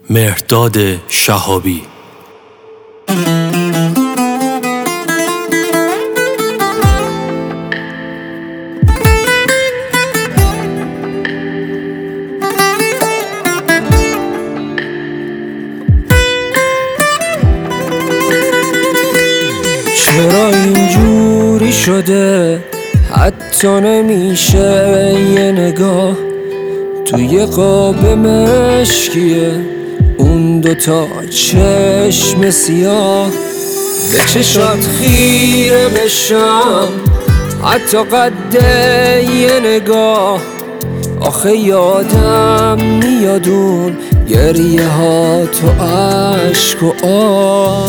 مهرداد شهابی. چرا اینجوری شده؟ حتی نمیشه یه نگاه توی قاب مشکیه اون دوتا چشم سیاه. به چشات خیره بشم حتی قد یه نگاه. آخه یادم میادون گریه ها تو عشق و آه.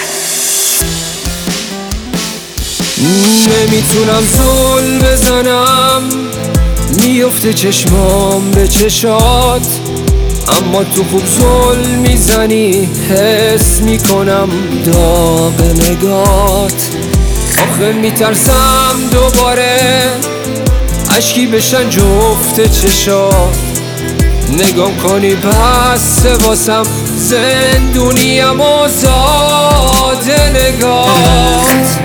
نمیتونم زل بزنم میفته چشمام به چشات، اما تو خوب زل میزنی حس میکنم داغ نگات. آخه میترسم دوباره اشکی بشن جفت چشات، نگام کنی بس واسم زندونیم آزاد نگات.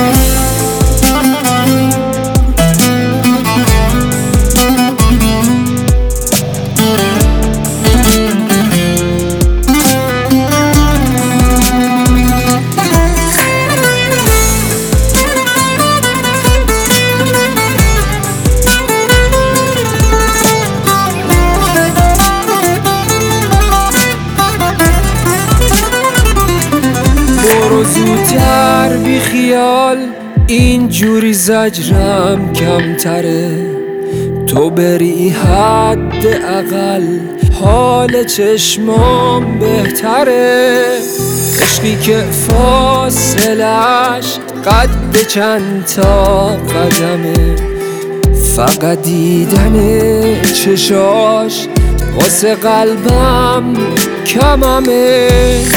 برو زودتر بی خیال، اینجوری زجرم کمتره. تو بری حد اقل حال چشمام بهتره. عشقی که فاصلش قد چند تا قدمه، فقط دیدن چشاش واسه قلبم کممه.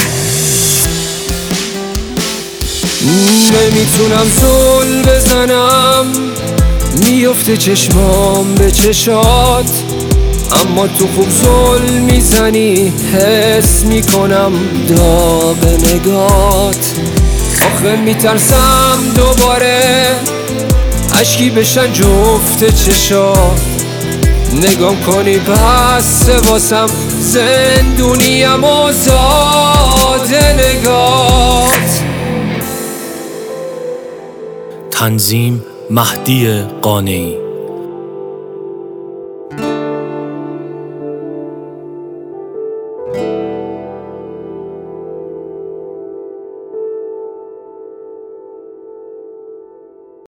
نمیتونم زل بزنم میفته چشمام به چشات، اما تو خوب زل میزنی حس میکنم داغ نگات. آخه میترسم دوباره اشکی بشن جفت چشات، نگام کنی بس واسم زندونیم آزاد نگات. تنظیم مهدی قانعی.